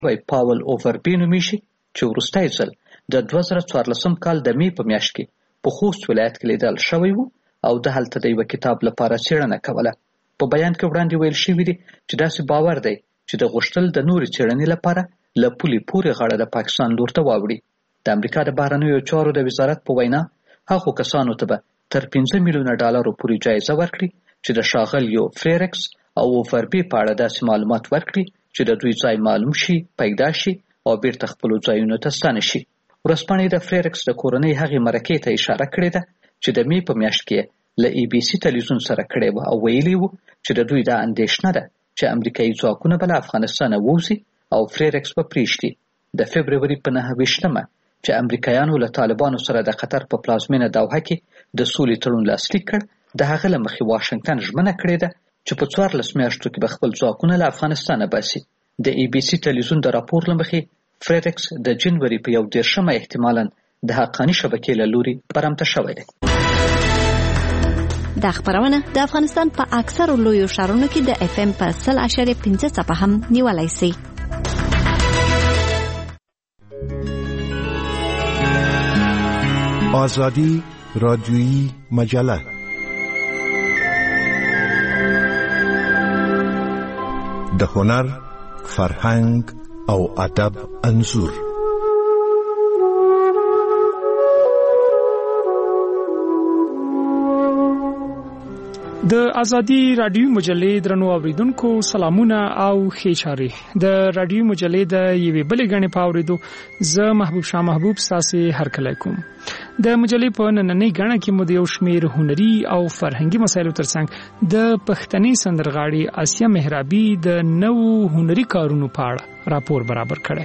وای پاول اووربي نومیږي چې وروستی ځل د 2014 کال د می په میاشت کې په خوست ولایت کې لیدل شوی و او د هلته د یو کتاب لپاره څېړنه کوله. په بیان کې وړاندې ویل شوي دي چې داسې باور دی چې د غوښتل د نورې څېړنې لپاره له پولې پورې غاړه د پاکستان لور ته واوړي. د امریکا د بهرنیو چارو د وزارت په وینا هغو کسانو ته به تر $5 میلیونه پورې جایزه ورکړي چې د ښاغلیو فریرکس او اووربي په اړه داسې معلومات ورکړي چې د دوی ځای معلوم شي، پیدا شي او بیرته خپلو ځایونو ته ستانه شي. ورځپاڼې د فریرکس د کورنۍ هغې مرکې ته اشاره کړې ده چې د می په میاشت کې له ABC تلویزیون سره کړې وه او ویلي وو چې د دوی دا اندېښنه ده چې امریکایي ځواکونه به له افغانستانه ووځي او فریرکس به پرېږدي. د فبروري په 9 چې امریکایانو له طالبانو سره د قطر په پلازمینه دوحه کې د سولې تړون لاسلیک کړ، د هغه له مخې واشنګټن ژمنه کړې ده چې په 14 میاشتو کې به خپل ځواکونه له افغانستانه باسي. د ABC تلویزیون د راپور له مخې فریرکس د جنوري په 11 احتمالاً د حقاني شبکې له لوري برمته شوی دی. دا خبرونه د افغانستان په اکثرو لویو ښارونو کې د FM په 100.5 څپه هم نیولای شي. آزادی رادیویی مجله د هنر، فرهنګ او ادب انځور. د ازادي رادیو مجلې درنو اوریدونکو سلامونه او ښه چارې. د رادیو مجلې د یوې بلې غنې په اوریدو زه محبوب شاه محبوب تاسو هر کله کوم. د مجلې په نننۍ غنه کې مو د یو شمېر هنري او فرهنګي مسایلو ترڅنګ د پښتني سندرغاړي آسیه مهرابي د نوو هنري کارونو په اړه راپور برابر کړی.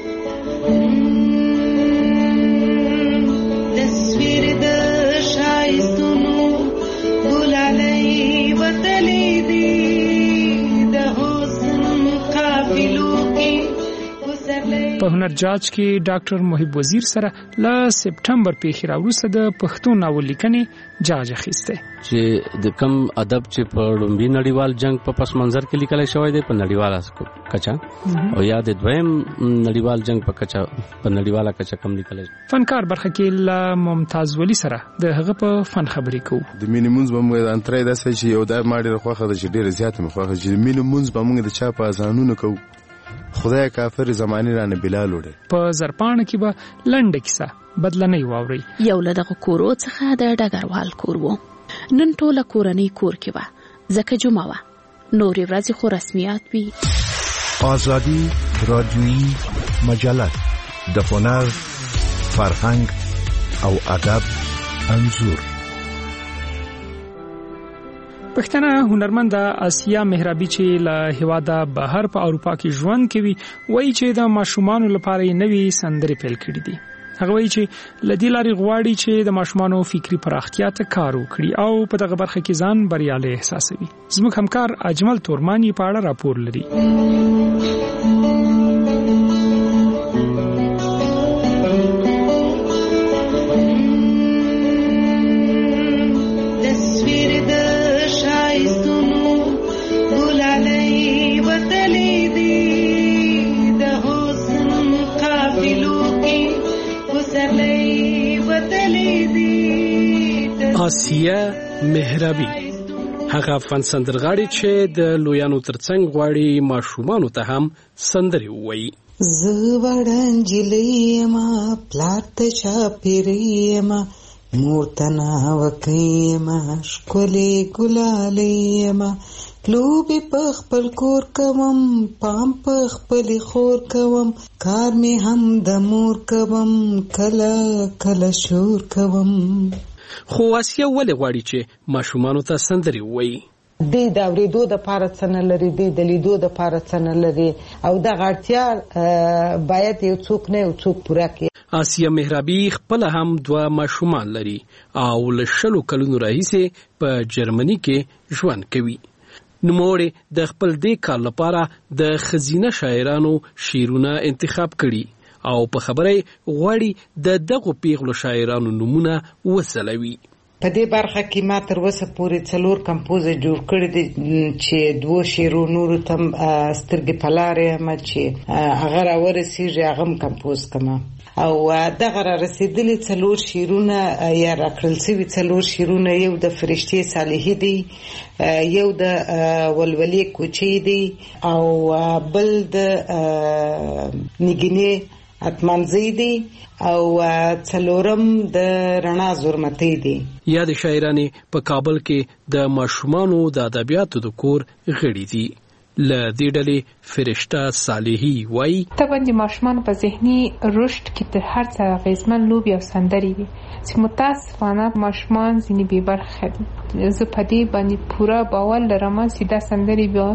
تصویر د شایستونو ګلالۍ وتلې دي د حسن قافلو کې په هنر جاج کې ډاکټر محب وزیر سره له سپټمبر پیښې راوروسته د پښتو ناول لیکنې جاج اخیسته چې د کم ادب چې په لومړي نړیوال جنگ په پس منظر کې لیکل شوی دی په نړیواله کچا او یا د دویم نړیوال جنگ په کچا په نړیواله کچا کم لیکل. فنکار برخه کې له ممتاز ولی سره د هغه په فن خبرې کوو. د مینیمونز به موږ انترای داسې چې یو د ماډي خوخه د ډېر زیات مخه چې مینیمونز به موږ د چا په ځانونو کوو. خدای کافر زمانی رانه بلال وړي. په زرپان کې به لنډه کیسه بدلنۍ واوري. یو له دغه کورو څخه د ډګروال کور وو. نن ټوله کورنۍ کور کې وه ځکه جمعه وه. نورې ورځې خو رسمیات وي. آزادی رادیویی مجله د هنر، فرهنګ او ادب انځور. پښتنه هنرمند آسیه مهرابي چې له هیواده بهر په اروپا کې ژوند کوي وایي چې د ماشومانو لپاره نوې سندرې پیل کړې دي. هغه وایي چې لدی لاري غواړي چې د ماشومانو فکری پراختیا ته کار وکړي او په دغه برخه کې ځان بریالي احساسوي. زموږ همکار اجمل تورمانی په اړه راپور لري. آسیه مهرابي هغه افغان سندرغاړي چې د لویانو ترڅنګ غواړي ماشومانو ته هم سندرې ووایي. زه وړاندې ما پلات چاپېرې ما مور ته ناوکۍ ما ښکلې ګلالۍ ما لوبې په خپل کور کوم پام په خپلې خور کوم کار مې هم د مور کوم کله کله شور کوم. خو آسیه ولې غواړي چې ماشومانو ته سندرې ووایي؟ دی د اورېدو دپاره څه نه لري، دی د لیدو دپاره څه نه لري او دغه اړتیا باید یو څوک نه یو څوک پوره کړي. آسیه مهرابي خپله هم 2 ماشومان لري او له 20 کلونو راهیسې په جرمني کې ژوند کوي. نوموړې د خپل دې کار لپاره د ښځینه شاعرانو شعرونه انتخاب کړي او په خبره غواړي د دغو پیغلو شاعرانو نومونه وسلوي. په دې برخه کې ما تر اوسه پورې 4 کمپوز جوړ کړي دي چې 2 شعرو نور تم سترګې پلارې ما چې هغه راورسیږي هغه کمپوز کما او دغه رسیدلي 4 شعرونه یا راکړل شوي 4 شعرونه یو د فرشتي صالحي دی یو د ولولي کوچي دی او بل د نګینه اتمنځي دی او 4م د رڼا زورمتي دی. یا د شاعرانه په کابل کې د ماشومانو د ادبیاتو د کور غړي دي. ل دې ډلې فرشته صالحي وای ته باندې ماشومان په ذهني رشد کې تر هر څه غیزمن لوبي او سندري دي چې متاسفانه ماشومان ځینې بې برخه دي. زه په دې باندې پورا باور لرم چې دا سندري بیا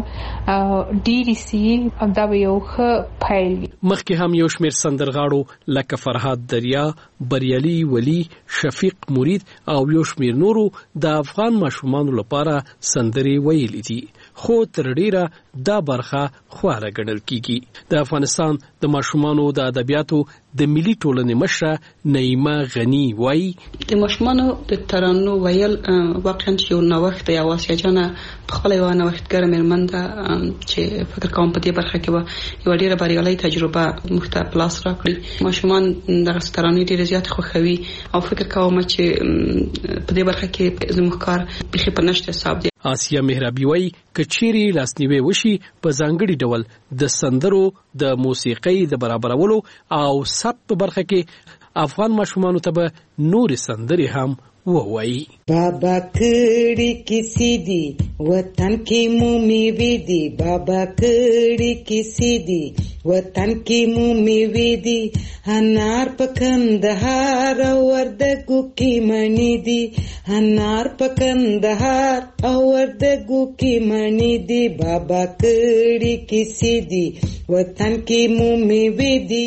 ډېری سي او دا یو ښه پیل وي. مخکې هم یو شمېر سندرغاړو لکه فرهاد دریا، بریالي ولی، شفیق مرید او یو شمېر نورو د افغان ماشومانو لپاره سندري ویلي دي، خو تر ډیره دا برخه خواره ګڼل کیږي. د افغانستان د ماشومانو د ادبیاتو د ملي ټولنې مشره نعیمه غنی وای د ماشومانو د ترانو ویل واقعا یو نوښت دی. واسیا جان په خپل یو نوښتګر مېرمن ده چې فکر کوم په دې برخه کې یو ډیره بریالي تجربه مختلف پلاس راکړي. ماشومان د ترانې ډیره زیات خوښوي او فکر کوم چې په دې برخه کې زموږ کار به په نشته حساب دی. آسیا مهرابي وای کچيري لاسنیوي وشي په ځانګړي ډول د سندرو د موسیقۍ د برابرولو او سب په برخه کې افغان ماشومانو ته به نور سندري هم ووایي. بابا کړي کسی دی وطن کې مومي وی دی، بابا کړي کسی دی وطن کې مومي وی دی، انار پکندهار او وردګو کې منی دی، انار پکندهار او وردګو کې منی دی، بابا کړي کسی دی وطن کې مومي وی دی.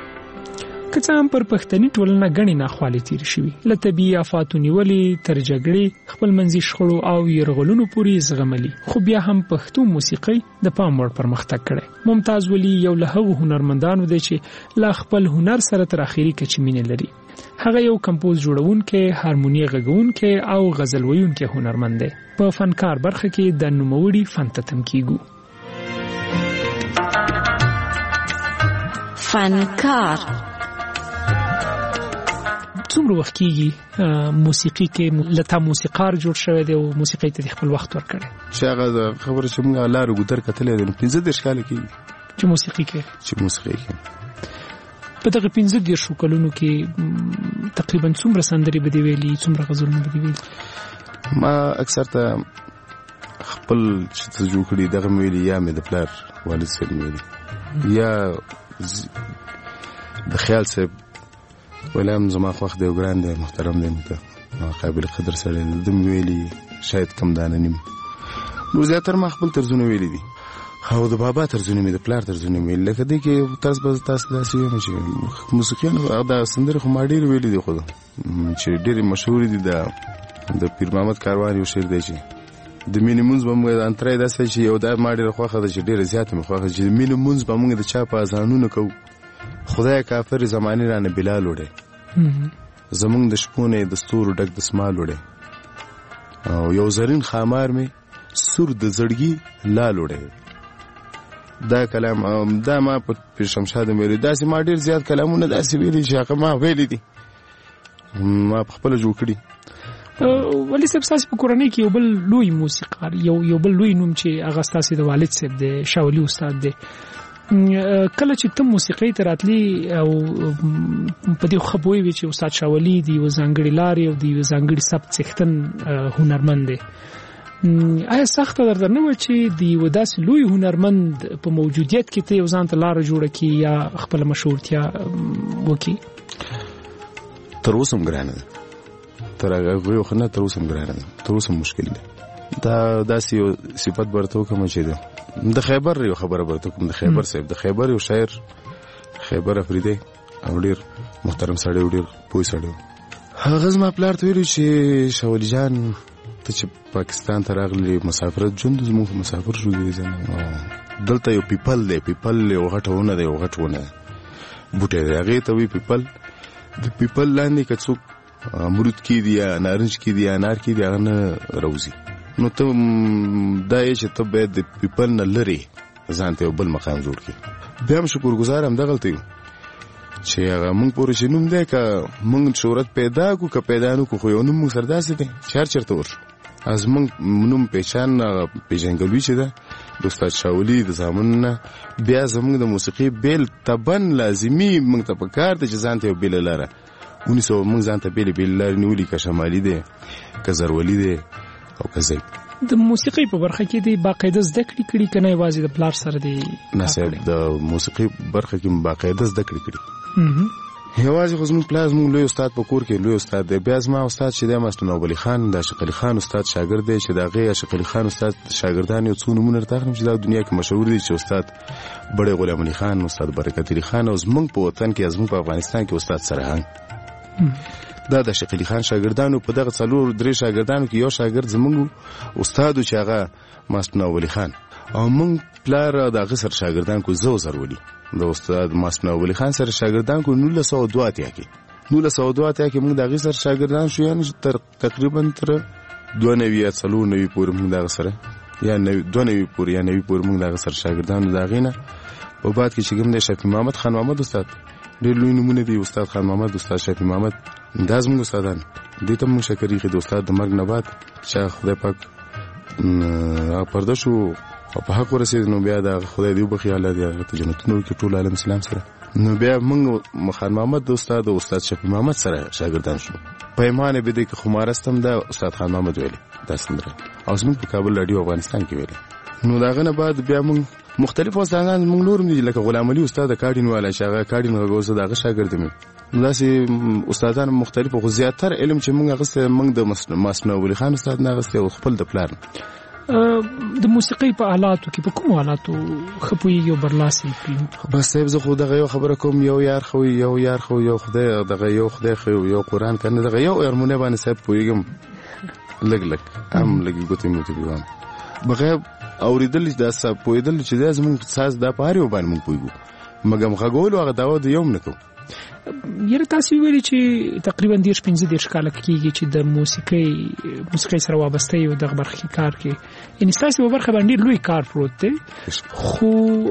که څه هم پر پښتني ټولنه غني ناخوالې تیر شوي، له طبیعي آفاتو نیولې تر جګړې خپلمنځي شخړو او یرغلونو پورې زغملي، خو بیا هم پښتو موسیقي د پام وړ پرمختګ کړی. ممتاز ولی یو له هغو هنرمندانو دی چې لا خپل هنر سره تر اخیری کچې مینه لري. هغه یو کمپوز جوړونکی، هارموني غږونکی او غزل ویونکی هنرمند دی. په فنکار برخه کې د نوموړي فن ته تم کیږو. فنکار څومره وخت کېږي موسیقي کې لته موسیقار جوړ شوی دی او موسیقي ته خپل وخت ورکړي؟ چې هغه خبره چې موږ لارو ګذر کتلې ده 15 کال کېږي چې موسیقي کې په دغه 15 کلونو کې تقریبا څومره سندري بده ویلي، څومره غزلونه بده ویلي؟ ما اکثر ته خپل چې جوړ کړی دغه ویلي یا مې د پلار والد سره ویلي یا د خیال صاحب ولهم زما خوښ دی ګران دی محترم دی ته قابل قدر سره دم ویلي شاید کم دانه نیم نو زیاتره ما خپل ترجمه ویلي دي او د بابا ترجمه مې د پلار ترجمه ویل لکه دې کې تاسو به تاسو داسې وایئ چې موسیقي دا سندره خو ما ډېر ویلي دي خو چې ډېر مشهور دي د پیر محمد کاروان یو شعر دی چې د مینې مونږ به موږ انترای داسې چې یو دا ما ډېره خوښه ده چې ډېره زیاته مې خوښه چې د مینې مونږ به موږ د چا په اذانونو کوو خدای کافر زمانه رانه بلال وړي زمونږ د شپونه د ستورو ډک د سمال وړي او یو زرین خامار می سور د زړګي لال وړي. دا کلام دا ما په شمشاد مې داسې ما ډېر زیات کلامونه داسې ویلي چې هغه ما ویلي دي ما په خپل جوړ کړي. ولی صاحب تاسو په کورنۍ کې یو بل لوی موسیقار یو بل لوی نوم چې هغه تاسو د والد صاحب د شاولي استاد دی، کله چې ته موسیقي ته راتلی او په دې خبرې وی چې استاد شاولي دی و ځانګړي لارې او دی و ځانګړي سبت څښتن هنرمند دی، آیا سخت درته نه و چې دی و داسې لوی هنرمند په موجودیت کې ته یو ځان ته لار جوړه کی یا خپل مشهورتیا وکي؟ تر اوسه ګرانه ده، تر هغه یو خنه تر اوسه ګرانه ده، تر اوسه مشکل ده. دا داسې یو صفت برته کوم چې ده د خیبر یو خبره برته کوم د خیبر صاحب د خیبر یو شاعر خیبر افریدی او ډیر محترم سړی ډیر پوه سړی هغه زما پلار ته ویل چې شاولي جان ته چې پاکستان ته راغلی مسافرت ژوند زموږ مسافر شو دی دلته یو پیپل دی یو غټونه دی یو غټونه بوټی دی هغه ته وی پیپل د پیپل لاندې که څوک امرود کې دی یا نارنج کې دی یا انار کې دی هغه نه راوځي. نو ته دا یې چې ته باید د پیپل نه لري ځان ته بل مقام جوړ کړي. بیا هم شکرګزار هم دغلته یو چې هغه موږ پورې چې نوم دی که موږ شهرت پیدا کړو که پیدا نه کړو خو یو نوم موږ سره داسې دی چې هر چېرته ورشو. از موږ نوم پېچان پېژندګلوي چې ده د استاد شاولي د زامنو نه بیا زموږ د موسیقي بیل طبعا لازمي موږ ته پکار دی چې ځان ته یو بیله لاره ونیسو. موږ ځان ته بیلې لارې نیولي که شمالي دی که زرولي دی او که زیب. د موسیقۍ په برخه کې دی باقاعده زده کړې کړي که نه یوازې د پلار سره دی؟ نه صاحب د موسیقۍ برخه کې باقاعده زده کړې کړي. یوازې خو زموږ پلار زموږ لوی استاد په کور کې لوی استاد دی. بیا زما استاد چې دی ماسټر نوبلي خان د عاشق علي خان استاد شاګرد دی چې د هغې عاشق علي خان استاد شاګردان یو څو نومونه درته اخلم چې دا دنیا کې مشهور دي چې استاد بړی غلام علي خان، استاد برکت علي خان او زموږ په وطن کې زموږ په افغانستان کې استاد سرهنګ. دا د عاشق علي خان شاګردانو په دغه 4-3 شاګردانو کې یو شاګرد زموږ استاد چې هغه ماسټر نوبلي خان او موږ پلار د هغه سره شاګردان کو زو زرولي د استاد ماسټر نوبلي خان سره شاګردان کو 1902 کې موږ د هغه سره شاګردان شو یعنی تقریبا تر 92 پورې موږ دغه سره یا 92 پورې یا 90 پورې موږ دغه سره شاګردان د هغه نه په بعد کې چې کوم د شفیع محمد خان محمد استاد ډېر لوی نمونه دی. استاد خان محمد، استاد شفیع محمد دا زموږ استادان دې ته موږ شکرې خو د استاد د مرګ نه بعد چې خدای پاک پرده شو او په حق ورسېد نو بیا د خدای دې وبخښي الله دې هغه ته جنتونه ورکړي ټول عالم اسلام سره. نو بیا موږ خان محمد د استاد شفیع محمد سره شاګردان شو. پیمانه به دې کې خمارستم دا استاد خان محمد ویلي دا سندره او زموږ په کابل رادیو افغانستان کې ویلي. نو داغه نه بعد بیا موږ مختلف استادان موږ نورم دي لکه غلام علي استاد کاډین والا شاګرد کاډین غوسه دغه شاګرد مې داسې استادان مختلف خو زیاتره علم چې موږ غسه موږ د ماسټر نوبلي خان استاد نه غسه او خپل د پلان د موسیقۍ په آلاتو کې په کوم آلاتو خپويږي او برلاسي کوي؟ بس صاحب زه خو دغه یو خبره کوم یو یار خو یو خدای دغه یو خدای خو یو قران کنه دغه یو هارمونی باندې صاحب پويګم لګ هم لګي ګوتې مو ته دیوام بغیر اوریدل د صاحب پویدل چې د زمون ساز د پاره وبان مونږ پویګو مګم غوول هغه داو د یوم نکو. یره تاسو ویلي چې تقریبا 15 کال کېږي چې د موسیقۍ سره وابسته یو د برخې کار کې ان تاسو په برخه باندې لوی کار پروت دی خو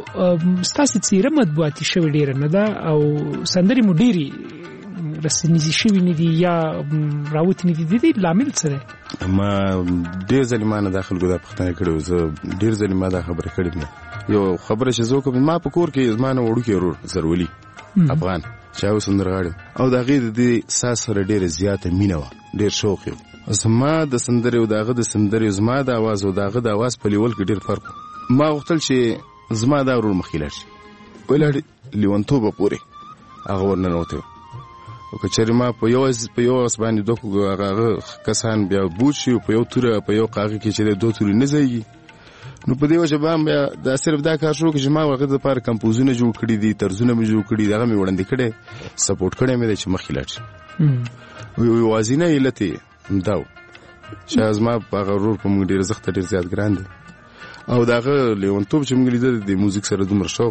تاسو څیره مطبوعاتي شوی ډیر نه ده او سندري مو ډيري رسنیزي شوی نه دي یا راوتی نه دي لامل څه ما ډیر ځلمانه داخل ګدا پښتنه کړو زه ډیر ځلمانه دا خبره کړې نه یو خبره چې زه کوم ما په کور کې زمانه وړو کې ورور زرولي افغان چاو سندرغاړي او دا غي د ساس سره ډیره زیاته مینه و ډیر شوق یو زما د سندري او داغه د سندري زما د आवाज او داغه د आवाज په لیول کې ډیر فرق ما وختل چې زما دا ورور مخیلر شي ولړ لیونتوبه پوره هغه ورننوته او کچری ما په یو باندې دوه هغه کسان بیا بوچي په یو توره په یو قاغه کې چې دوه توري نه ځایږي نو په دې وجه باندې دا صرف دا کار شو چې ما ورغه د پاره کمپوزونه جوړ کړی دي طرزونه مې جوړ کړی دغه مې وړاندې کړي سپورټ کړي مې چې مخې لاړ شي وی وازینه علتي داو چې از ما په غرور په موږ ډیر زخت ډیر زیات ګران دي او داغه لیونتوب چې موږ لیدل د موزیک سره دومره شوق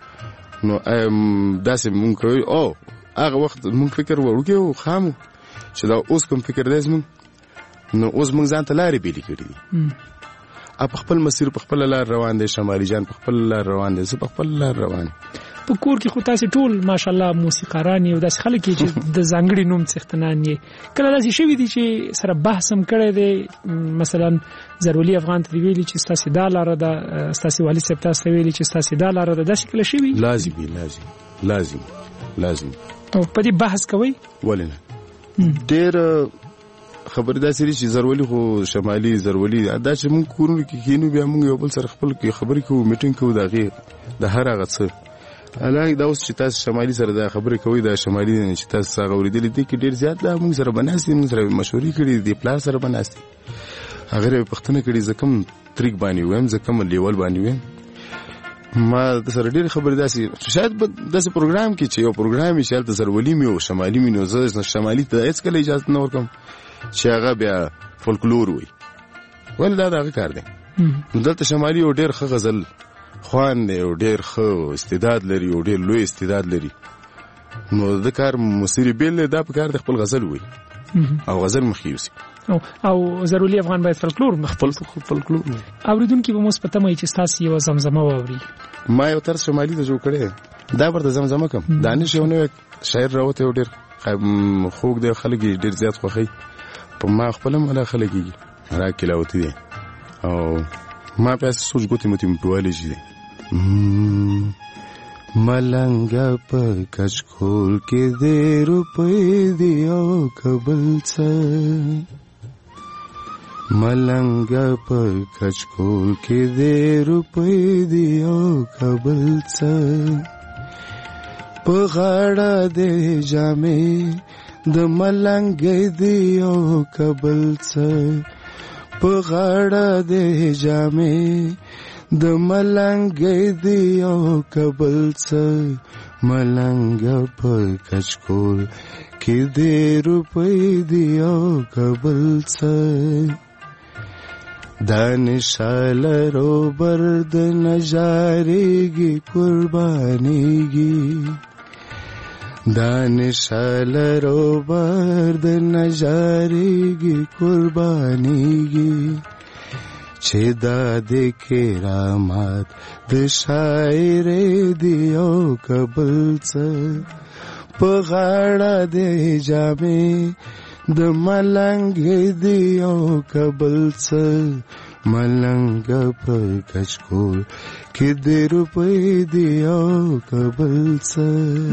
نو داسې موږ کوي او هغه وخت موږ فکر وکړو خامو چې دا اوس کوم فکر لازم نو اوس موږ ځان ته لارې بیل کړې دي په خپل مسیر په خپل لار روان دي شمالي جان په خپل لار روان دي زه په خپل لار روان په کور کې خو تاسو ټول ماشالله موسیقاران یو داس خلک چې د زنګړي نوم څښتنان یې کله داسې شوی دي چې سره بحث هم کړی دی مثلا ضروري افغان ته ویلي چې تاسو دا لار ده تاسو والي صاحب تاسو ویلي چې تاسو دا لار ده داسې کله شوی لازم او په دې بحث کوي ولنه ډېر خبر دا سری چې زرولي خو شمالي زرولي دا چې مونږ کورونو کې کینو بیا مونږ یو بل سره خپل کې خبرې کوو میټینګ کوو دا غي د هر هغه څه الان دا اوس چې تاسو شمالي سره دا خبرې کوي دا شمالي چې تاسو هغه ورېدلې دي کې ډیر زیات دا مونږ سره بناستي مونږ سره مشورې کړې دي پلان سره بناستي هغه پښتنه کړي زکم طریق باندې ویم زکم لیول باندې ویم ما د سره ډیر خبرې داسي شاید داسې پروګرام کې چې یو پروګرام یې شالته زرولي مې او شمالي مې نو زه شمالي ته هیڅ کله اجازه نه ورکم چې هغه بیا فولکلور وي ولدا دا کار دی نو دلته شمالي او ډیر ښه غزل خوان دی او ډیر ښه استعداد لري او ډیر لوی استعداد لري نو د کار مسیر بیل دا په کار د خپل غزل وي او غزل مخیوسی او ضروري افغان باید فولکلور خپل فولکلور اوریدونکو به مو سپته مې چې تاسو یو زمزمه واوري. ما یو تر شمالي د جوړ کړي دا ورته زمزمه کوم. دانش یو نو شاعر راوته یو ډیر خوږ دی، خلک ډیر زیات خوښي په ما خپل مله خلک را کلاوتی دي او ما په سوچ ګوتې متي په شي ملنګا په کچکول کې دې روپې دی او کبل څه ملنګا په کچکول کې دې روپې دی او کبل څه په غاړه دې جامې د ملنګ دی او کبل څه په غاړه دې جامې د ملنګ دی او کبل څه ملنګ په کچکول کې دې روپې دی او کبل څه دانشال روبر د نجاریږي قربانیږي دانشال روبر د نجاریږي قربانیږي چې دا د کرامات د شاعر دی او کبل څه په غاړه د جامې د ملنګ دی او کبل څه ملنګ په کچکول کې د روپې دی او کبل څه.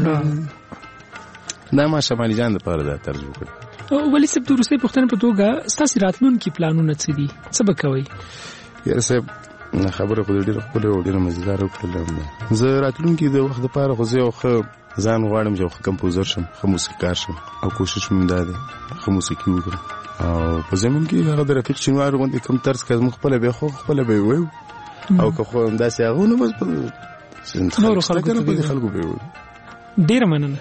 دا ما شمالي جان د پاره دا ترجمه کړ. ولی سب د روسي پښتنه په توګه ستاسو راتلونکي پلانونه څه دي؟ څه به کوئ؟ یاره صاحب خبره خو ډېره خپله او ډېره مزیدار وکړله. زه راتلونکي د وخت دپاره خو زه یو ښه ځان غواړم چې یو ښه کمپوزر شم، ښه موسیقار شم او کوشش مې دا دی ښه موسیقي وکړم او په زمین کې هغه د رفیق شینوار غوندې کوم طرز که زموږ خپله به خو خپله به یې ویو او که خو همداسې هغه نو بس نورو خلکو به یې ویو. ډېره مننه.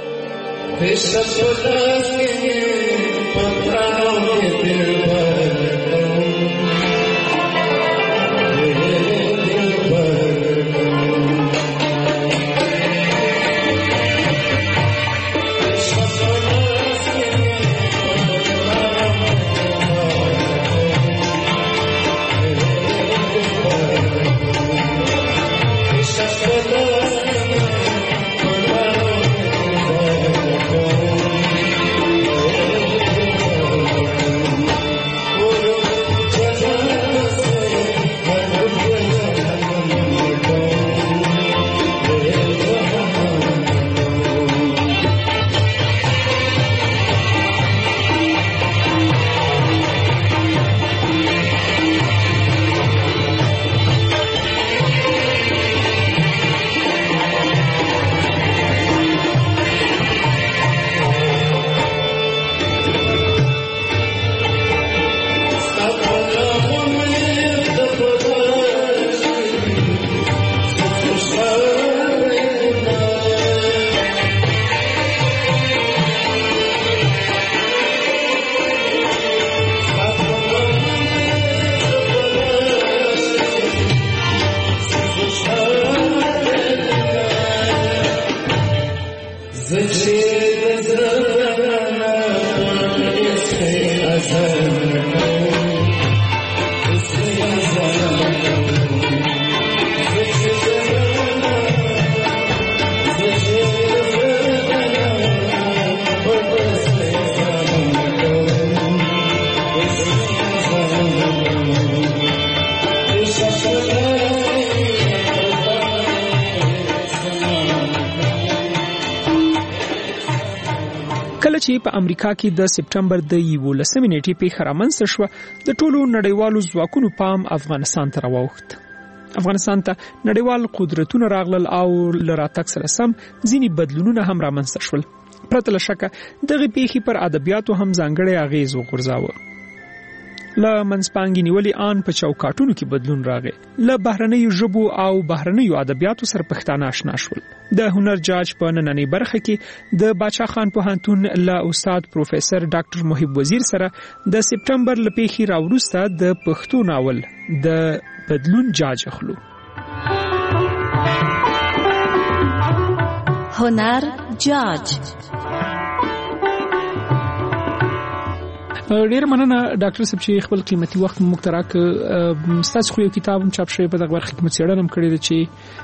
کله چې په امریکا کې د سپټمبر د 11 نیټې پیښه رامنځته شوه د ټولو نړیوالو ځواکونو پام افغانستان ته راووخت. افغانستان ته نړیوال قدرتونه راغلل او له راتګ سره سم ځینې بدلونونه هم رامنځته شول. پرته له شکه دغه پیښې پر ادبیاتو هم ځانګړی اغیز وغورځاوه. له منځپانګې نیولې آن په چوکاټونو کې بدلون راغی. له بهرنیو ژبو او بهرنیو ادبیاتو سره پښتانه آشنا شول. د هنر جاج په نننۍ برخه کې د باچا خان پوهنتون له استاد پروفیسور ډاکټر محب وزیر سره د سپټمبر له پیښې راوروسته د پښتو ناول د بدلون جاج اخلو. هنر جاج ډیر مننه ډاکټر صاحب چې خپل قیمتي وخت موږ ته راکړ. ستاسو خو یو کتاب هم چاپ شوی په دغه برخه کې مڅېړنه هم کړې ده چې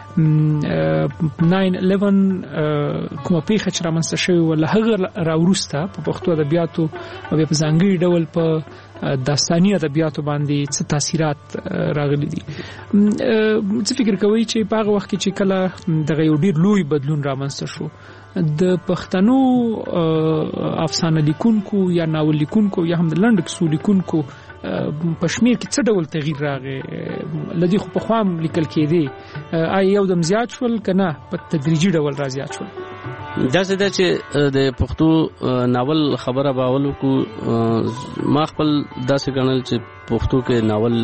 9/11 کومه پیښه چې رامنځته شوې وه له هغه راوروسته په پښتو ادبیاتو او بیا په ځانګړي ډول په داستاني ادبیاتو باندې څه تاثیرات راغلي دي. څه فکر کوئ چې په هغه وخت کې چې کله دغه یو ډیر لوی بدلون رامنځته شو د پښتنو افسانه لیکونکو یا ناول لیکونکو یا هم د لنډ کیسو لیکونکو په شمیر کې څه ډول تغییر راغی؟ لدی خو په خوام لیکل کېدی آیا یو دم زیات شول کنه په تدریجي ډول را زیات شول؟ دا څه ده چې د پښتو ناول خبره باول کو ما خپل داسې ګڼل چې پښتو کې ناول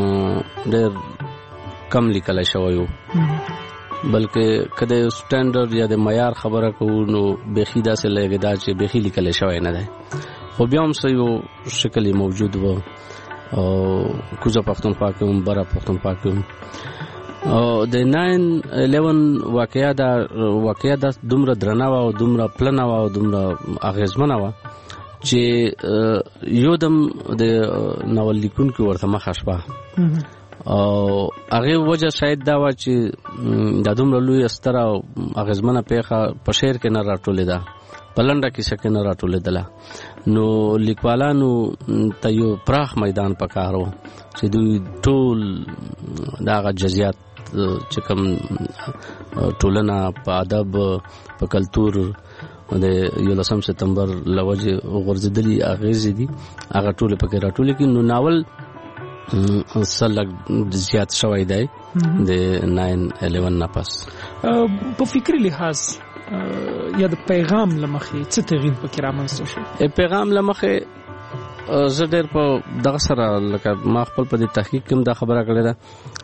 ډېر کم لیکل شوی وو، بلکې کله سټانډرډ یا د معیار خبره کوو نو بخي داسې لګی دا چې بخي لیکل شوی نه دی، خو بیا هم څه یو شکل موجود و او کوزه پښتونخوا کې هم بره پښتونخوا کې هم او د 9/11 واقعیا دا دومره درنه و او دومره پلنه و او دومره اغیزمنه و چې یو دم د ناول لیکونکو ورته مخه شوه او هغه وجه شاید دا و چې د دومره لوی ستره او اغیزمنه پیښه په شعر کې نه راټولې ده، په لنډه کیسه کې نه راټولې ده، نو لیکوالانو ته یو پراخ میدان پکار و چې دوی ټول دغه جزئیات چې کوم ټولنه په ادب په کلتور د 11 سپتمبر لوجه غورځېدلي اغیزې دي هغه ټول پکې راټولې کې. نو ناول سلګ زیات شوی دی د 9/11 نه پس. په فکری لحاظ یا د پیغام لمخې څه تغییر پکې رامنځته شو؟ پیغام لمخې زه ډېر په دغه سره لکه ما خپل په دې تحقیق کې دا خبره کړې ده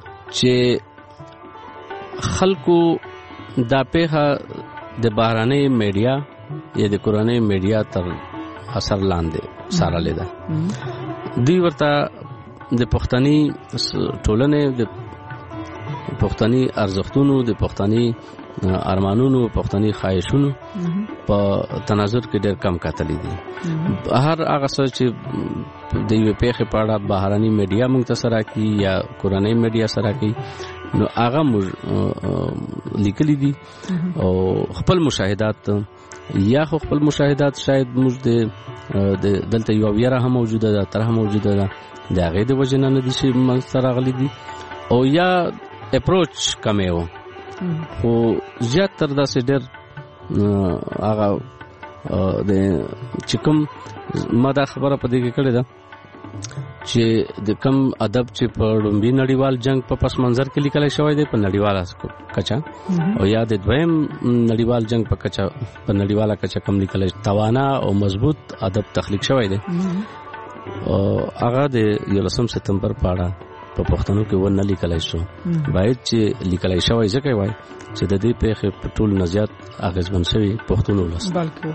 چې خلکو دا پیښه د بهراني میډیا یا د کورنۍ میډیا تر اثر لاندې سارلې ده. دوی ورته د پښتني ټولنې د پښتني ارزښتونو د پښتني ارمانونو پښتني خواهشونو په تناظر کې ډېر کم کتلې دي. هر هغه څه چې د یو پیښې په اړه بهراني میډیا موږ ته سره کوي یا کورنۍ میډیا سره کوي نو هغه موږ لیکلي دي او خپل مشاهدات یا خپل مشاهدات شاید موږ د دلته یو ویره هم موجوده ده تر هم موجوده ده د هغې د وجې نه دي چې موږ سره راغلي دي او یا اپروچ کمې و خو زیات تر داسې ډېر هغه د چې کوم ما دا خبره په دې کې کړې ده چې د کم ادب چې په لومړي نړیوال جنگ په پس منظر کې لیکل شوی دی په نړیواله کچه او یا د دویم نړیوال جنگ په کچه په نړیواله کچه کم لیکل توانا او مضبوط ادب تخلیق شوی دی او هغه د 11 سپتمبر په اړه په پښتنو کې ونه لیکل شو باید چې لیکل شوی ځکه وای چې د دې پیښې په ټول نزيات اغیزمن شوی پښتون ولس بلکې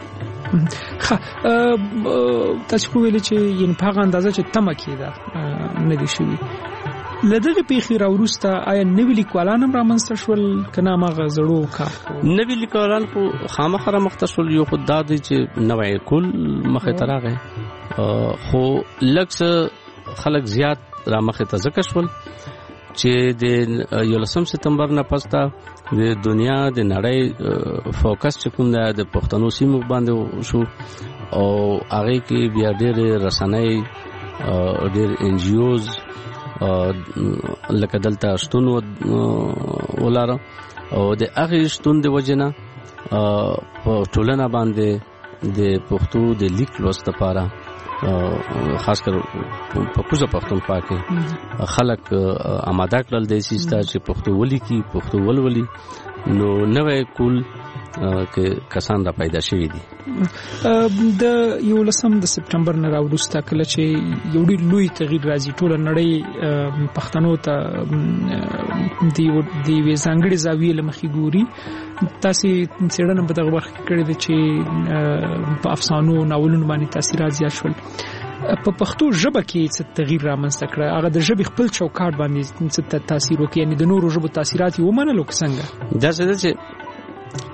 تاسو ویل چې ین په هغه اندازه چې تمه کېده نه دي شوی لدغه پیښې راوروسته آیا نوی لیکوالان هم رامنځته شول کنه ماغه زړو کار نوی لیکوالان خو خامخره مختصر یو خو دا دی چې نوې کول مخه تراغه خو لکه خلک زیات را مخه ته ځکه شول چې د 11 سپتمبر نه پسته د دنیا د نړۍ فوکس چې کوم د پښتنو سیمو باندې شو او هغه کې بیا ډېر رسنۍ ډېر ان جی اوز لکه دلته شتون ولاره او د هغه شتون د وجنه په ټولنه باندې د پښتو د لیک لوست لپاره خاص کر په کوزه پښتونخوا کې خلک آماده کړل د سیستا چې پښتو ولیکي پښتو ولولي نو نوې کول کې کسان را پیدا شوي دي. د 11 سپتمبر نه راوروسته کله چې یو ډېر لوی تغییر راځي ټول نړۍ پښتنو ته د وی ځانګړي زاویې لمخې ګوري. تاسو څېړنه په دغه برخه کې کړې ده چې په افسانو ناولونو باندې تاثیرات زیات شول. په پښتو ژبه کې څه تغییر رامنځته کړ هغه د ژبې خپل چوکاټ باندې څه تاثیر وکړي یعنی د نورو ژبو تاثیرات یې ومنلو څنګه؟ دا څه ده چې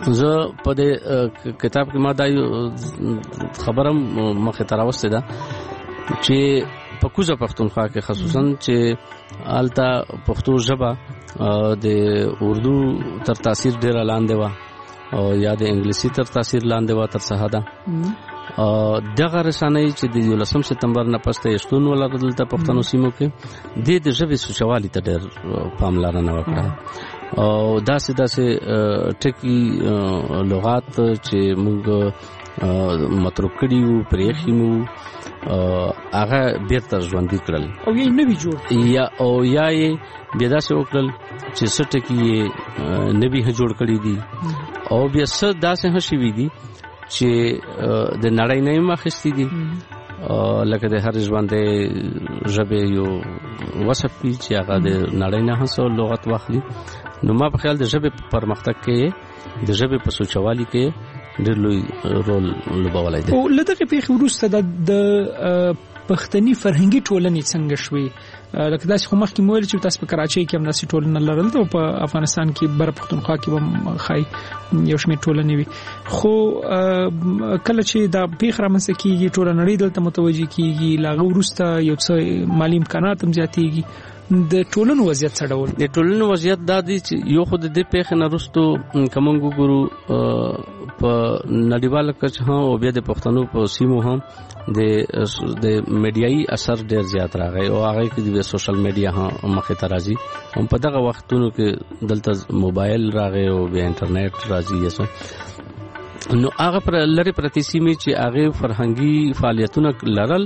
زه په دې کتاب کې ما دا خبرم مخه تراوسته ده چې په کوزه پښتونخوا کې خصوصا چې آلتا پښتو ژبه د اردو تر تاثیر ډیر لاندې و او یا د انګلیسي تر تاثیر لاندې و تر څه ده دغه رسنۍ چې د 19 سپتمبر نه پسته شتون ولرل ته پښتنو سیمو کې د ژبې سوچوالي ته ډېر پاملرنه وکړه او داسې ټکی لغات چې موږ متروک کړیو پرېخیمو هغه بیرته ژوندۍ کړل او یې نوی جوړ یا یې بیا داسې وکړل چې څه ټکي یې نوی جوړ کړي دي او بیا څه داسې هم شوي دي چې د نړۍ نه یې اخیستي دي لکه د هر ژوندۍ ژبې یو وصف وي چې هغه د نړۍ نه هم څه لغت واخلي. نو ما په خیال د ژبې په پرمختګ کې د ژبې په سوچوالي کې ډېر لوی رول لوبولی دی. او له دغې پیښې وروسته د پښتني فرهنګي ټولنې څنګه شوې؟ لکه داسې خو مخکې مو ویل چې تاسو په کراچۍ کې هم داسې ټولنه لرل او په افغانستان کې بره پښتونخوا کې هم ښایي یو شمېر ټولنې وي، خو کله چې دا پیښه رامنځته کېږي ټوله نړۍ دلته متوجه کېږي، له هغه وروسته یو څه مالي امکانات هم زیاتېږي. د ټولنو وضعیت څه ډول؟ د ټولنو وضعیت دا دی چې یو خو د دې پیښې نه وروسته که موږ وګورو په نړیواله کچه هم او بیا د پښتنو په سیمو هم د میډیایي اثر ډېر زیات راغی او هغه کې د سوشل میډیا هم مخې ته راځي. هم په دغه وختونو کې دلته موبایل راغی او بیا انټرنیټ راځي. نو هغه پر لري پرتی سیمې چې هغه فرهنګي فعالیتونه لرل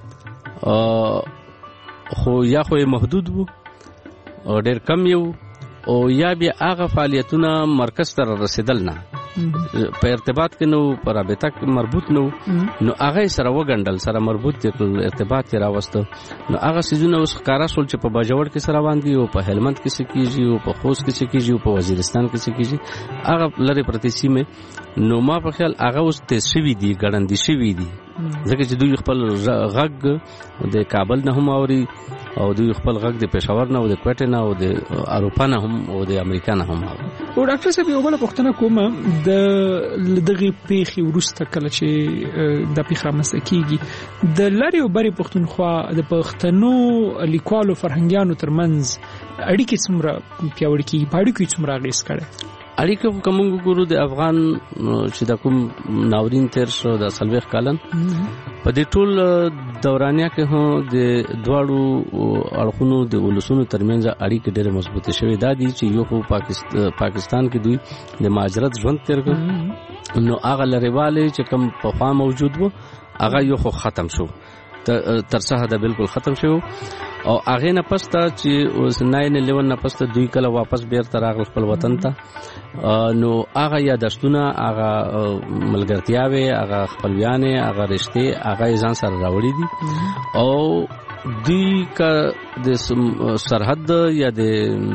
خو یا خو محدود وو او ډېر کم یو او یا بیا هغه فعالیتونه مرکز ته رسیدل نه په ارتباط کې نو په رابطه کې مربوط نو هغه سره وګڼل سره مربوط ارتباط یې راوسته. نو هغه سيزونه اوس ښکارا شول چې په باجوړ کې سره باندې او په هلمند کې څه کیږي او په خوست کې څه کیږي او په وزیرستان کې څه کیږي هغه لري پرتی سیمه. نو ما په خیال هغه اوس تیز شوي دي ګړندې شوي دي ځکه چې دوی خپل غږ د کابل نه هم اوري او دوی خپل غږ د پېښور نه او د کوټې نه او د اروپا نه هم او د امریکا نه هم اوري. او ډاکټر صاحب یو بل پوښتنه کوم د دغه پیښې وروسته کله چې د پیښه رامنځته کیږي د لارې او بری پښتونخوا د پښتنو لیکوالو فرهنګیانو ترمنځ اړیکې څومره پیاوړې کیږي؟ په اړیکو څومره اغېز کړي؟ اړیکې خو کوم ګورو د افغان چې د کوم ناورین تیر شو د 40 کالن په دې ټول دورانیا کې هم د دواړو اړخونو د ولسونو ترمنځ اړیکې ډېرې مضبوطې شوې دا دي چې یو خو پاکستان کې دوی د مهاجرت ژوند تیر کړ نو هغه لريواله چې کوم په خوا موجود وو هغه یو خو ختم شو تر څه دا بالکل ختم شو او هغه نه پسته چې اوس 9/11 نه پسته دوی کله واپس بیرته راغل خپل وطن ته نو هغه یادښتونه هغه ملګرتیاوي هغه خپلویانه هغه رشته هغه ځان سره راوړي دي او دوی کا د سرحد یا د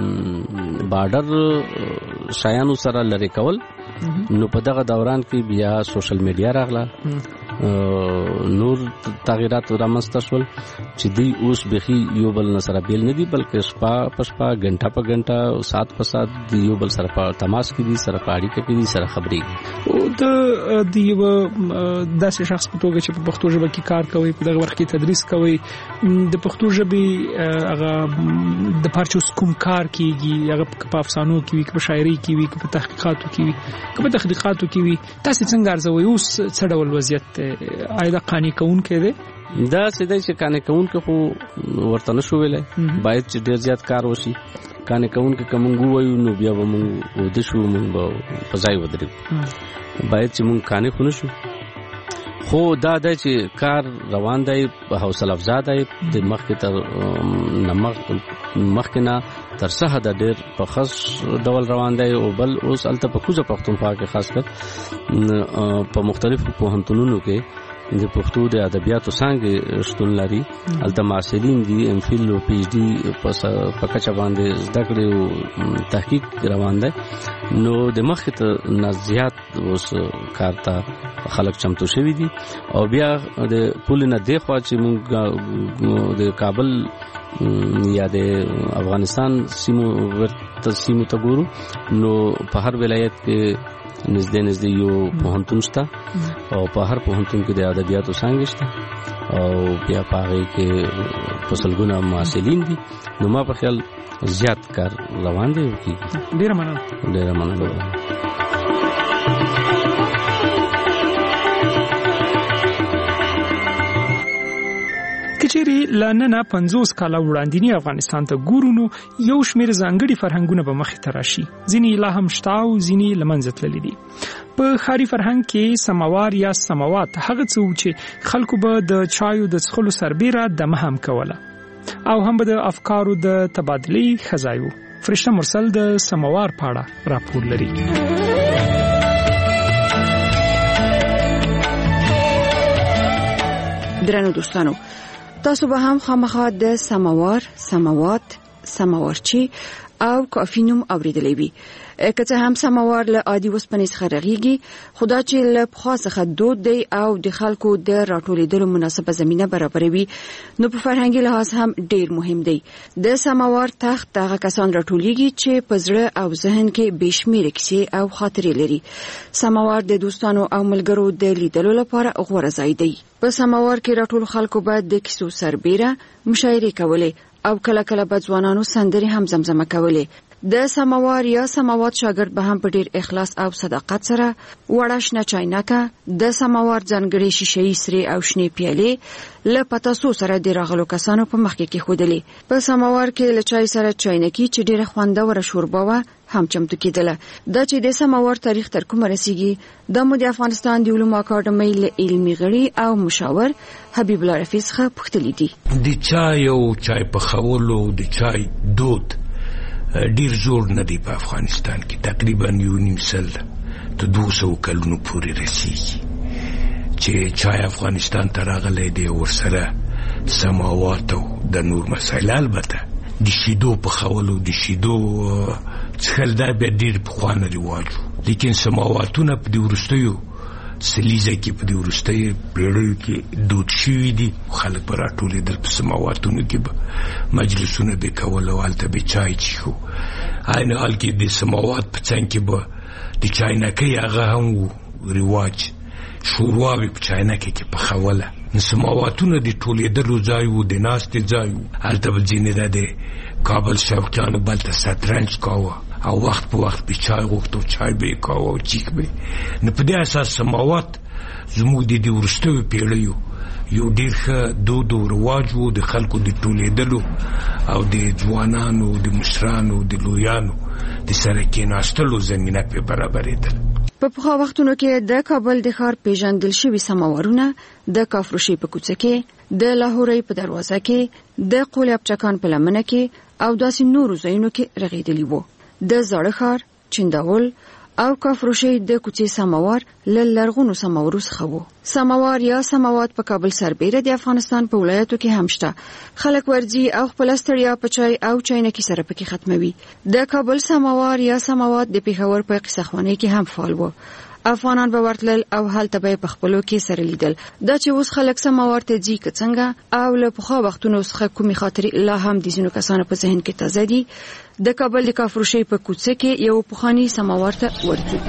بارډر شایانو سره لری کول نو په دغه دوران کې بیا سوشل میډیا راغله نور تغیرات رامنځته شول چې دوی اوس بخي یو بل سره بیل نه دي بلکې شپه په شپه غنټه په غنټه او سات په سات دی یو بل سره په تماس کې دي سره په اړیکه کې دي سره خبرې او د یو داسې شخص په توګه چې په پښتو ژبه کې کار کوي په دغه وخت کې تدریس کوي د پښتو ژبې هغه د پارچوس کوم کار کیږي هغه په افسانو کې وي په شاعري کې وي په تحقیقاتو کې وي په تحقیقاتو کې وي تاسو څنګه ارزوي اوس څه ډول وضعیت آیا قانې کون کې ده دا سیده چې قانې کون کې خو ورته نشو ویلای باید چې ډیر زیات کار وشي قانې کون کې کوم وایو نو بیا به موږ د شو موږ په ځای ودرېږو باید چې موږ قانې خو نشو خو دا د چې کار روان دی په حوصله افزا دی د مخکې تر مخکنه تر څه د ډېر په خاص ډول روان دی او بل اوس الته په کوزه پښتونخوا کې خاص کر په مختلفو پوهنتونونو کې د پښتو د ادبیاتو څنګه شتون لري الته معاصرین دي ام فیل او پی ایچ ډي په کچه باندې زده کړې او تحقیق روان دی نو د مخکې ته زیات اوس کارته خلک چمتو شوي دي او بیا د پول نه دی خو چې موږ د کابل یا د افغانستان سیمو ته ګورو نو په هر ولایت کې نږدې یو پوهنتون شته او په هر پوهنتون کې د ادبیاتو څانګې شته او بیا په هغه کې فصلګونه محصلین دي. نو ما په خیال زیات کار روان دی. ډیره مننه. کچېری لننه 50 کاله وړاندې افغانستان ته ګورونو یو شمېر ځانګړي فرهنګونه به مخې ته راشي. ځینې لا هم شته او ځینې له منځه تللي دي. په ښاري فرهنګ کې سماوار یا سماوات هغه څه و چې خلکو به د چایو د څښلو سربیره دمه هم کوله او هم به د افکارو د تبادلې ښځای و. فرشته مرسل د سماوار په اړه راپور لري. درنو دوستانو، تاسو به هم خامخا د سماوار، سماوات، سماورچی او کافی نوم اوریدلی وي. که څه هم سماوار له عادي وسپنې څخه رغیږي، خدا چې له پخوا څخه دود دی او د خلکو د راټولېدلو مناسبه زمینه برابروي، نو په فرهنګي لحاظ هم ډیر مهم دی. د سماوار تخت هغه کسان راټولېږي چې په زړه او ذهن کې بېشمېره کیسې او خاطرې لري. سماوار د دوستانو او ملګرو د لیدلو لپاره غوره ځای دی. په سماوار کې راټول خلکو باید د کیسو سربیره مشاعرې کولې او کله کله به ځوانانو سندرې هم زمزمه کولې. د سماوار یا سماوات شاګرد به هم په ډیر اخلاص او صداقت سره وړه شنه چاینکه، د سماوار ځانګړي شیشې سرې او شنې پیالې له پتاسو سره د راغلو کسانو په مخ کې خودلې. په سماوار کې له چای سره چاینکی چې ډیره خوندوره شوربه و هم چمتو کېدله. دا چې د سماوار تاریخ تر کومه رسیږي، د مو د افغانستان د علومو اکاډمۍ له علمي غړي او مشاور حبیب الله رفیع څخه پوښتنې دي. د چای او چای په خولو د چای دود ډیر زور نه دی په افغانستان کې. تقریبا 1.5 سل ته 200 کلونو پورې رسیږي چې چای افغانستان ته راغلی دی. ورسره سماوات او د نور مسایل، البته د شیدو په خولو د شیدو څخل دا به ډیر پخوانه رواج، لیکن سماواتونه په د ورستیو سلیزه کې په د ورستیو پیړیو کې دود شوي دي. خلک به راټولېدل په سماواتونو کې به مجلسونه به کول او هلته به چای څښو. عین حال کې د سماوات په څنګ کې به د چاینکۍ هغه هم و رواج، شوروا به په چاینکۍ کې پخوله. سماواتونه د ټولېدلو ځای و، د ناستې ځای و. هلته به ځینې د کابل شوقیانو بلته شطرنج کاوه او وخت په وخت به چای غوښتو، چای به یې کاوه او چیک به. نو په دې اساس سماوات زموږ د وروستیو پیړیو یو ډېر ښه دود او رواج و، د خلکو د ټولېدلو او د ځوانانو، د مشرانو، د لویانو د سره کېناستلو زمینه پې برابرېدل. په پخوا وختونو کې د کابل د ښار پیژندل شوي سماورونه د کافروشي په کوڅه کې، د لاهوري په دروازه کې، د قول ابچکان په لمنه کې او داسې نورو ځایونو کې رغېدلی وو. د زاړه ښار، چنداول او کافروشي د کوڅې سماوار له لرغونو سماورو څخه وو. سماوار یا سماوات په کابل سربیره د افغانستان په ولایتو کې هم شته. خلک ورځي او خپل ستړیا په چای او چاینکي سره پکې ختموي. د کابل سماوار یا سماوات د پیښور په قصخوانۍ کې هم فعال وو. افغانان به ورتلل او هلته به په خپلو کې سره لیدل. دا چې اوس خلک سماوار ته ځي که څنګه او له پخوا وختونو څخه کومې خاطرې لا هم د ځینو کسانو په ذهن کې تازه دي. د کابل د کافروشي په کوڅه کې یو پخوانی سماوار ته ورځي.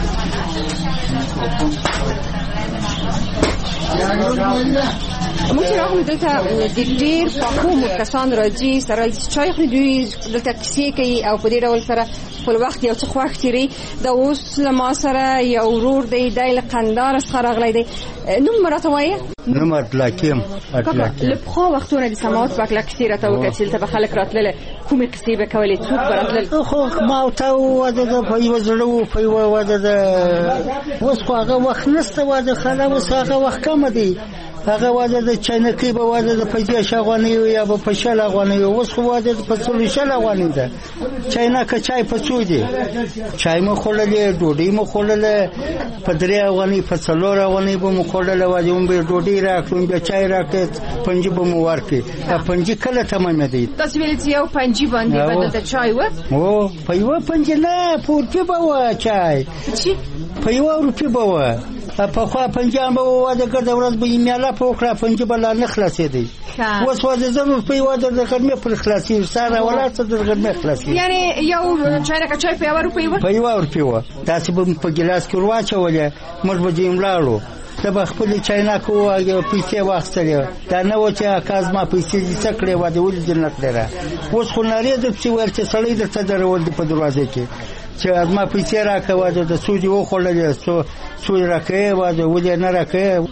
موږ راغلو دلته د ډېر پخومو کسان راځي سره چای خوري، دوی دلته کیسې کوي او په دې ډول سره خپل وخت یو څه خوښ تېروي. دا اوس له ما سره یو ورور دی، دی له قندهار څخه راغلی دی. نوم مې راته وایه؟ نوم اطلاقیم. له پخوا وختونه د سماوات په هکله کیسې راته وکړه چې دلته به خلک راتلله، کومې کیسې به کولې، څوک به راتلل؟ خو ما ورته واده ده په یوه زړه و، په یوه واده ده. اوس خو هغه وخت نشته واده خاله، اوس هغه وخت کمه دی. هغه واده د چاینکۍ به واده د 50 افغانۍ یا به په 60 افغانۍ. اوس خو واده په 40 افغانۍ ده. چاینکه چای په څو دی؟ چای مو خوړلې، ډوډۍ مو خوړله، په 3 افغانۍ په 4 افغانۍ به مو خوړله. واده مو به ډوډۍ راکړو، بیا چای راکړ، پنجي به مو ورکړي. پنجي کله تمامه دی؟ تاسو ویل چې یو پنجي باندې بدل د چای و؟ او په یو پنجي نه، په روپۍ به و چای. چې په 1 روپۍ به و. په خوا پنجاب واده ګرځه ورځ به میاله په وکړه پنجاب بل نه خلاصېدی اوس واده ضرور په واده د ګرمه پر خلاصي سره ولاته د ګرمه خلاصي یعنی یو چایرکه چای په یو روپۍ په یو روپۍ و تاسو به په ګلاس کې ورواچولې موږ به دیم لاړو د خپل چایناکو او پیسې واخستلې دا نه و چې اکاز ما پیسې دې څکړې و د ولې جنت لره اوس خو نارې د چې ورته سړی درته درول په دروازه کې چې ما پیسې راکوه د سودی و خړلې سود راکې و د ولې نه راکې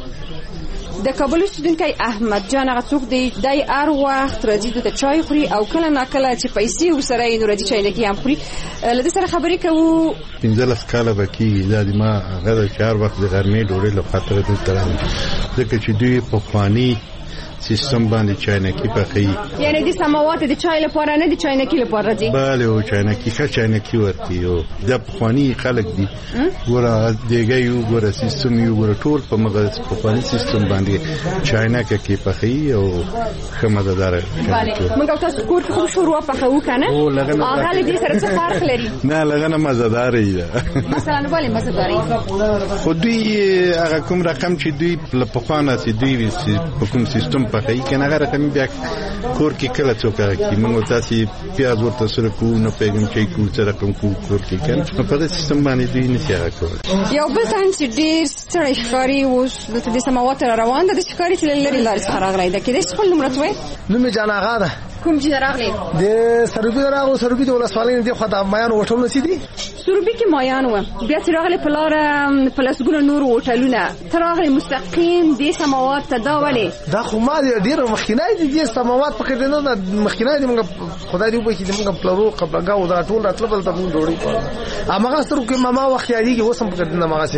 د کابل اوسیدونکی احمد جان هغه څوک دی دای هر وخت راځي ته چای خوري او کله ناکله چې پیسې وسره یې نور دي چای نه کیام خوري لدې سره خبرې کوو 15 کاله بکی دا ما هغه 4 وخت د غرمې ډوډۍ له خاطر د تران ځکه چې دوی په خواني سیستم باندې چاینکی پخې یعنی د سماوات د چای لپاره نه د چاینکی لپاره دي bale او چاینکی ښه چاینکی ورته یو د خواني خلک دي ګوره دیګه یو ګوره سیستم یو ګوره ټول په مغز په خواني سیستم باندې چاینکی کې پخې او خمددار موږ تاسو کور کې خو شروع پخو کنه هغه دې سره څه فرق لري نه لګنه مزدار دی مثلا ولې مزدار خو دوی هغه کوم رقم چې دوی په خوانه سي دوی په کوم سیستم پخې کنه هغه رقم بیا کور کې کله څوک کی موږ تاسو پیاز ورته سره کو نو پیغام چې کو څه رقم کو کور کې کنه په دې سیستم باندې دوی نه څه کوي یو بل څنګه چې ډیر ستړي ښکاری اوس د سماوات روان د ښکاری چې لری لارې څخه راغلی دا کې د خپل نوم راتوي نوم جان آغا ده کوم چې راغلی د سروبي راغلو سروبي د ولسوالۍ دی خو د مایان هوټل نسی دي سروبي کې مایان و بیا چې راغلی په لار پلسګونه نور هوټلونه تر راغلی مستقیم د سماوات ته دا ولې دا خو ما ډیر مخکینای دي د سماوات په کې نه مخکینای دي موږ خدای دې وبخي دې موږ پلرو قبلګاو دا ټول راتل بل ته موږ ډوړي په امغه سترو کې ماما وخت یادېږي وسم په دې نه ماغه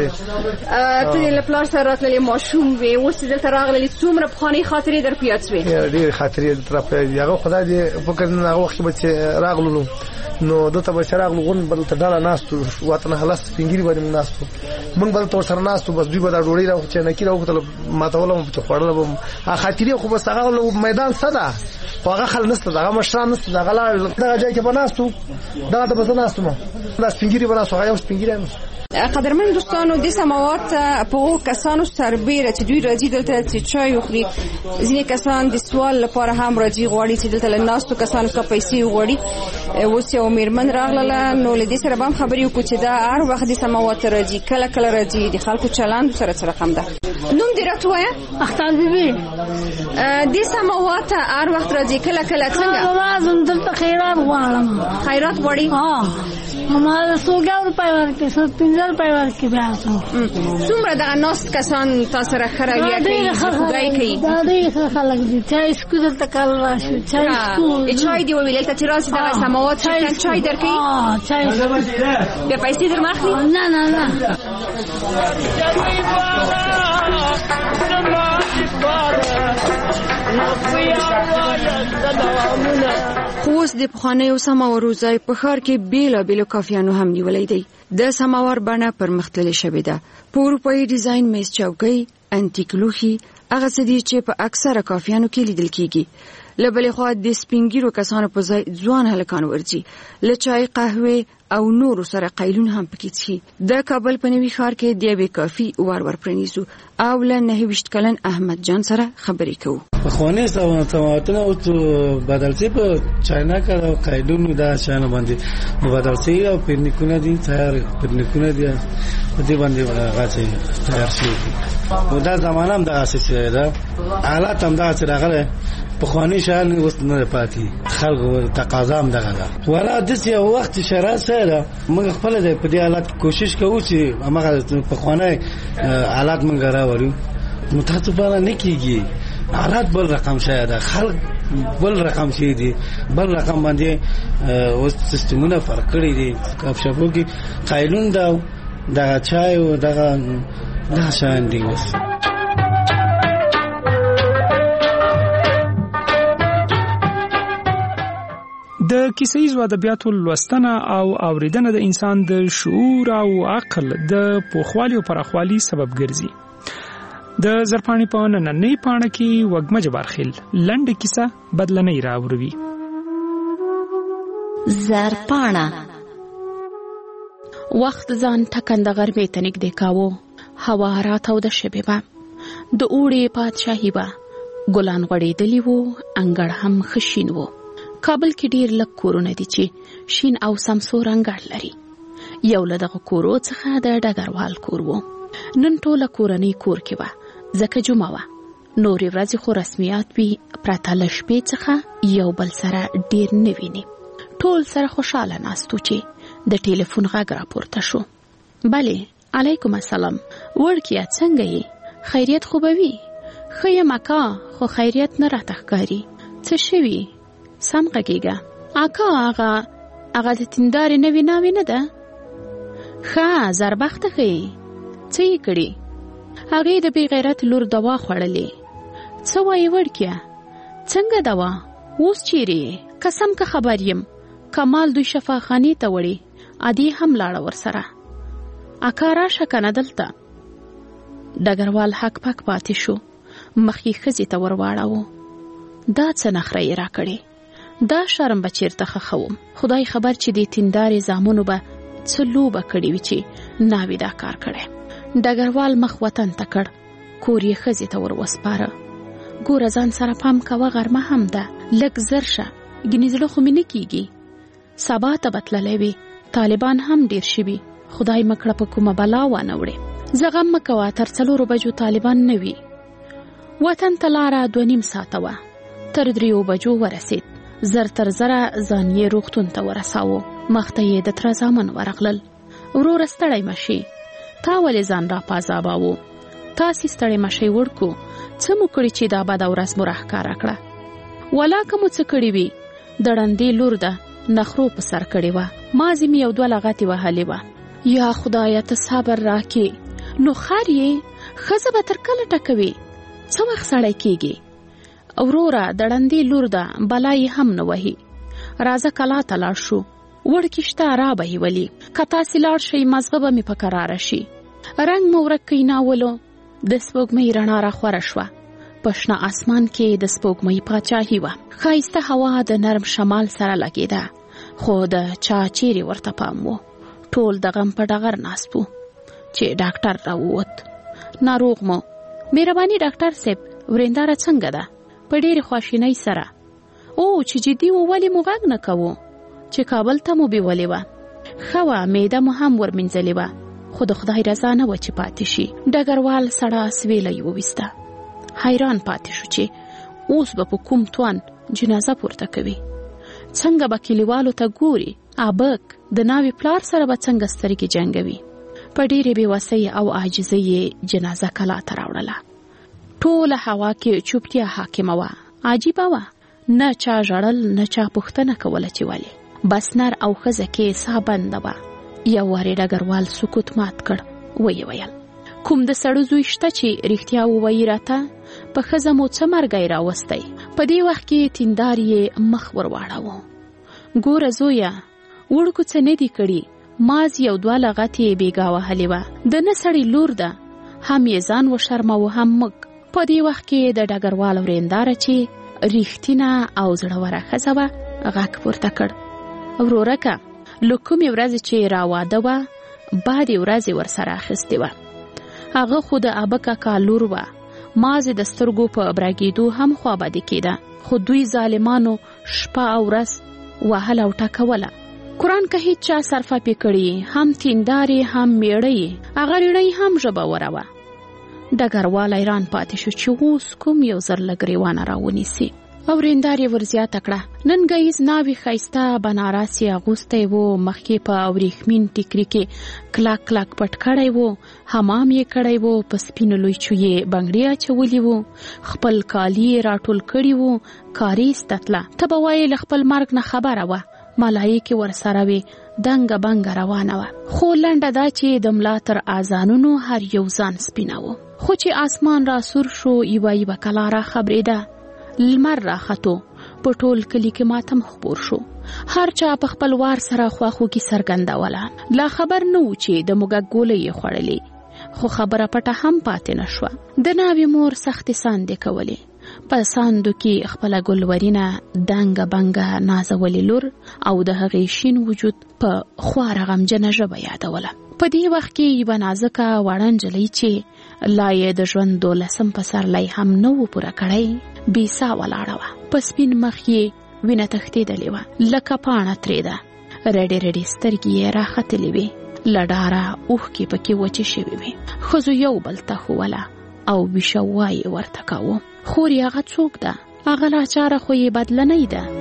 سه ته له پلار سره راتلې ماشوم وي اوس دې تر راغلی څومره په خاني خاطرې در پیاڅ وي ډیر خاطرې تر په یغه خدای دې په کنه هغه وخت به راغلو نو دته به راغلو غون بل ته ډاله ناستو وطن خلاص پنګيري باندې ناستو موږ بل تور سره ناستو بس دوی به دا ډوړي راو چې نه کیراو ته ماتولم چې خړلم خاطرې خو بس هغه میدان صدا هغه خل نسته دغه مشران نسته دغه دغه ځای کې بناستو دا ته بس ناستو ما دا سپنګيري بناستو هغه سپنګيري قدرمن دوستانو د سماوات په کسانو سربېره چې دوی راځي دلته چې چای وخوري ځینې کسان د سوال لپاره هم راځي غواړي چې دلته لناستو کسانو څخه پیسې وغواړي اوس یو میرمن راغله نو له دې سره هم خبرې وکړو چې دا هر وخت د سماوات راځي کله کله راځي د خلکو چلند سره سره هم ده نوم دې راته وایه اختر بیبي د سماوات هر وخت راځي کله کله څنګه لازم دلته خیرات غواړم خیرات غواړي ما سوګاو په ورکې سو پینځل په ورکې بیا څومره د ناست کسان تاسو سره خروي کوي خدای کوي دا دې خلک دي چای سکول ته کال راشي چای سکول چای دی ویل ته چې راځي د سماوات چای درکې چای بیا پیسې در ماخلي نه نه نه خوست د پخوانیو سماورو ځای په ښار کې بیلابیلو کافیانو هم نیولې دی. د سماور بڼه پرمختللې شوې ده. په اروپایي ډیزاین میز چوکۍ، انټیک لوښي هغه څه دي چې په اکثره کافیانو کې لیدل کیږي. له بلې خوا د سپینګیرو کسانو په ځای ځوان هلکان ورځي. له چای، قهوې او نورو سره قیلون هم پکې څښي. د کابل په نوي ښار کې د یوې کافي ور پرانیزو او له 29 کلن احمد جان سره خبرې کوو. پخواني سماواتونه او بدل شي په چاینا کې او قیلون دا شان باندې بدل شي او پرنیکونه دي تیار پرنیکونه دي په دې باندې راځي تیار شي. دا زمانه هم دا اساس ده. حالات هم دا چې راغله پخواني شان اوس نه پاتې. خلکو تقاضا هم دغه ده. ولا د څه وخت شرایط سره موږ خپل د په دې حالت کوشش کوو چې هغه پخواني حالات موږ راوړو. متاسفانه نه کیږي. حالات بل رقم شاید خلک بل رقم شي دي بل رقم باندې اوس سیستمونه فرق کړی دي. کاف شپو کې قیلون دا چای او دا شان دي. اوس د کیسه‌ایزو ادبیاتو لوستنه او اوریدنه د انسان د شعور او عقل د پوخوالي او پراخوالي سبب ګرځي. د زرپانی په نننۍ پاڼه کې وګمه جبارخیل لنډه کیسه بدلنۍ راوړي. زرپانه وخت ځان ټکنده غربې ته نږدې کاوه. هوا راتاوده شوې وه. د اوړي پادشاهي وه. ګلان غوړېدلي وو، انګړ هم ښه شین وو. کابل کې ډېر لږ کورونه دي چې شین او سمسور انګړ لري. یو له دغه کورو څخه د ډګروال کور وو. نن ټوله کورنۍ کور کې وه، ځکه جمعه وه. نورې ورځې خو رسمیات وي، پرته له شپې څخه یو بل سره ډېر نه ویني. ټول سره خوشحاله ناست وو چې د ټلیفون غږ راپورته شو. بلې، علیکم السلام. وړکیه څنګه یې؟ خیریت خو به وي؟ ښه یم اکا، خو خیریت نه راته ښکاري. څه شوي؟ سم غږېږه. اکا هغه د تیندارې نوې ناوې نه ده؟ ښه زربخته ښیي. څه یې کړي؟ هغې د بې غیرت لور دوا خوړلې. څه وایې وړکیه؟ څنګه دوا؟ اوس چیرې یې؟ قسم که خبر یم کمال دوی شفاخانې ته وړي. عادي هم لاړه ورسره. اکا راشه کنه دلته. ډګروال حق پک پاتې شو. مخ یې ښځې ته ورواړاوه. دا څه نخره یې راکړې؟ دا شرم به چیرته خښوم. خدای خبر چې د تیندارې زامنو به څه لوبه کړې وي چې ناوې دا کار کړی. ډګروال مخ وطن ته کړ. کور یې ښځې ته ور وسپاره. ګوره ځان سره پام کوه، غرمه هم ده. لږ زر شه، ګنې زړه خو مې نه کېږي. سبا ته به تللی وي. طالبان هم ډېر شوي. خدای مه کړه په کومه بلا وانه وړې. زه غم مه کوه، تر 4 بجو طالبان نه وي. وطن ته لاره 2.5 ساعته وه. تر 3 بجو ورسید. زر تر زره ځان یې روغتون ته ورساوه. مخته یې د تره زامن ورغلل. وروره ستړی مشي، تا ولې ځان را پازاباوه؟ تاسې ستړی مشئ وړکو، څه مو کړي چې دا بده ورځ مو راښکاره کړه؟ ولاکه مو څه کړي وي؟ د ړندې لور ده، نخرو په سر کړې وه. مازې مې 2 لغتې وهلې وه. یا خدایه ته صبر راکې. نو خر یې ښځه به تر کله ټکوي؟ څه وخت سړی کېږي؟ وروره د ړندې لور ده، بلا یې هم نه وهي. راځه کلا ته لاړ شو. وړکې شته را به یې ولي. که تاسې لاړ شئ مازغه به مې په کراره شي. رنګ مو ورک کیناولو. د سپوږمۍ رڼا را خوره شوه. په شنه اسمان کې د سپوږمۍ پاچاهي وه. ښایسته هوا د نرم شمال سره لګېده، خو د چا چیرې ورته پام و. ټول د غم په ډغر ناست وو چې ډاکټر راووت. ناروغ مو. مهرباني ډاکټر صاحب، ورېنداره څنګه ده؟ په ډېرې خواشینۍ سره. او چې جدي و ولې مو غږ نه کوو؟ چې کابل ته مو بیولې وه. ښه وه، معده مو هم ورمینځلې وه، خو د خدای رضا نه وه چې پاتې شي. ډګروال سړه سویله یې وویسته. حیران پاتې شو چې اوس به په کوم توان جنازه پورته کوي. څنګه به کلیوالو ته ګوري؟ ابک د ناوې پلار سره به څنګه سترګې جنګوي؟ په ډېرې بېوسۍ او عاجزۍ یې جنازه کلا ته راوړله. ټوله هوا کې چوپتیا حاکمه وه. عجیبه وه، نه چا ژړل نه چا پوښتنه کوله چې ولې. بس نر او ښځه کې ساه بنده وه. یو وارې ډګروال سکوت مات کړ. ویې ویل، کوم د سړو زوی شته چې رښتیا ووایي راته؟ په ښځه مو څه مرګی راوستی؟ په دې وخت کې تیندار یې مخ ور واړاوه. ګوره زویه، وړکو څه نه دي کړي. ماز 1-2 لغتې بېګا وهلې وه. د نه سړي لور ده، هم یې ځان وشرموه هم موږ. په دې وخت کې د ډګروال ورېنداره چې رښتینه او زړوره ښځه وه غږ پورته کړ. ورورکه، له کومې ورځې چې راواده وه بعدې ورځې ورسره اخیستې وه. هغه خو د ابک اکا لور وه. مازې د سترګو په برګېدو هم خوابدې کېده، خو دوی ظالمانو شپه او ورځ وهله او ټکوله. قرآن که هیڅ چا صرفه پې کړي، هم تیندارې هم میړه. هغه ریړۍ هم ژبوره وه. ډګروال حیران پاتې شو چې اوس کوم یو زر له ګریوانه راونیسي. ورېندار یې ورزیاته کړه. نن ګیز ناوې ښایسته بنارس یې اغوستی و، مخکې په وریښمین ټیکري کې کلک کلک پټ کړی و، حمام یې کړی و، په سپینو لویچو یې بنګړي اچولي و، خپل کالي یې راټول کړي و، کاریسته تله. ته به وایې له خپل مرګ نه خبره وه. ملایکې ورسره وې، دنګه بنګه روانه وه. خو لنډه دا چې د ملا تر اذانونو هر یو ځان سپینه و. خو چې اسمان را سور شو، یوه کلا را خبرېده. لمر را خطو. په ټول کلی کې ماتم خپور شو. هر چا په خپل وار سره خواخوږي څرګندوله. لا خبر نه و چې د موږک ګولۍ یې خوړلې، خو خبره پټه هم پاتې نه شوه. د ناوې مور سختې ساندې کولې. په ساندو کې خپله ګلورینه دنګه بنګه نازولې لور او د هغې شین وجود په خواره غمجنه ژبه یادوله. په دې وخت کې یوه نازکه وړه نجلۍ چې لا یې د ژوند 12 پسرلی هم نه و پوره کړی بې ساه ولاړه وه. په سپین مخ یې وینه تښتېدلې وه لکه پاڼه ترېده. رډې رډې سترګې یې راختلې وې. له ډاره اوښکې پکې وچې شوې وې. ښځو یو بل ته ښووله او ویشه وایې ورته کاوه. خور یې هغه څوک ده؟ هغه لاچاره خو یې بدله نه ده.